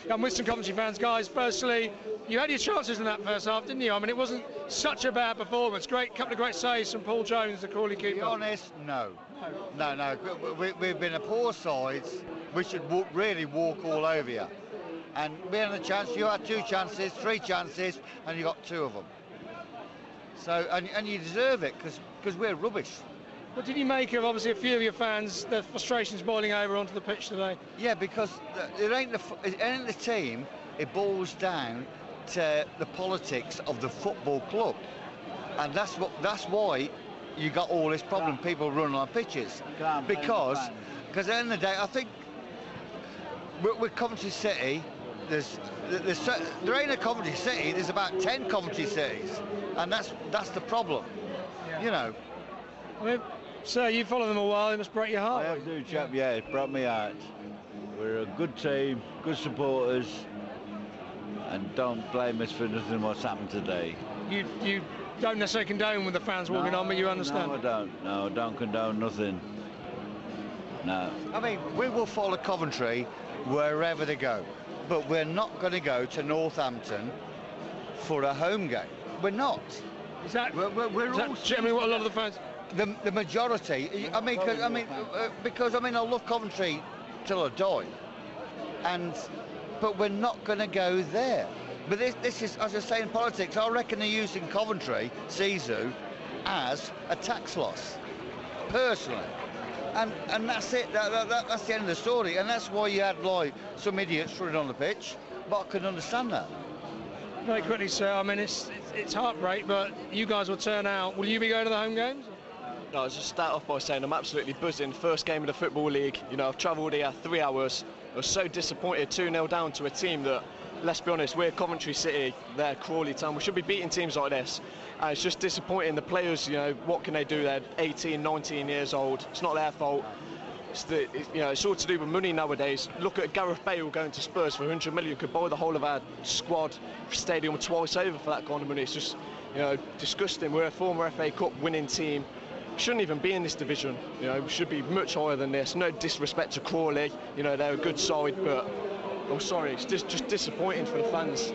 I'm with some Coventry fans, guys. Firstly, you had your chances in that first half, didn't you? I mean, it wasn't such a bad performance. Couple of great saves from Paul Jones, the Crawley keeper. To be honest, no. We've been a poor side. We should really walk all over you. And we had a chance. You had 2 chances, 3 chances, and you got 2 of them. So, and you deserve it because we're rubbish. What did you make of, obviously, a few of your fans, their frustrations boiling over onto the pitch today? Yeah, because it ain't the team. It boils down to the politics of the football club, and that's why you got all this problem. People running on pitches because at the end of the day, I think with Coventry City, there ain't a Coventry City. There's about 10 Coventry cities, and that's the problem. Yeah. You know. I mean, sir, you follow them a while. It must break your heart. I do, chap. Yeah, it broke me heart. We're a good team, good supporters, and don't blame us for nothing what's happened today. You don't necessarily condone with the fans walking on, but you understand. No, I don't. No, I don't condone nothing. No. I mean, we will follow Coventry wherever they go, but we're not going to go to Northampton for a home game. We're not. Is that We're generally what a lot of the fans? The majority. Because I love Coventry till I die, but we're not going to go there. But this is, as I say, in politics, I reckon they're using Coventry, Sisu, as a tax loss, personally. And that's it. That's the end of the story. And that's why you had like some idiots running on the pitch. But I can understand that. Very quickly, sir. I mean, it's heartbreak, but you guys will turn out. Will you be going to the home games? No, I'll just start off by saying I'm absolutely buzzing. First game of the Football League. You know, I've travelled here 3 hours. I was so disappointed, 2-0 down to a team that, let's be honest, we're Coventry City, they're Crawley Town. We should be beating teams like this. And it's just disappointing. The players, you know, what can they do? They're 18, 19 years old. It's not their fault. It's all to do with money nowadays. Look at Gareth Bale going to Spurs for 100 million. Could buy the whole of our squad stadium twice over for that kind of money. It's just, you know, disgusting. We're a former FA Cup winning team. We shouldn't even be in this division. You know, we should be much higher than this. No disrespect to Crawley. You know, they're a good side, but I'm sorry, it's just disappointing for the fans.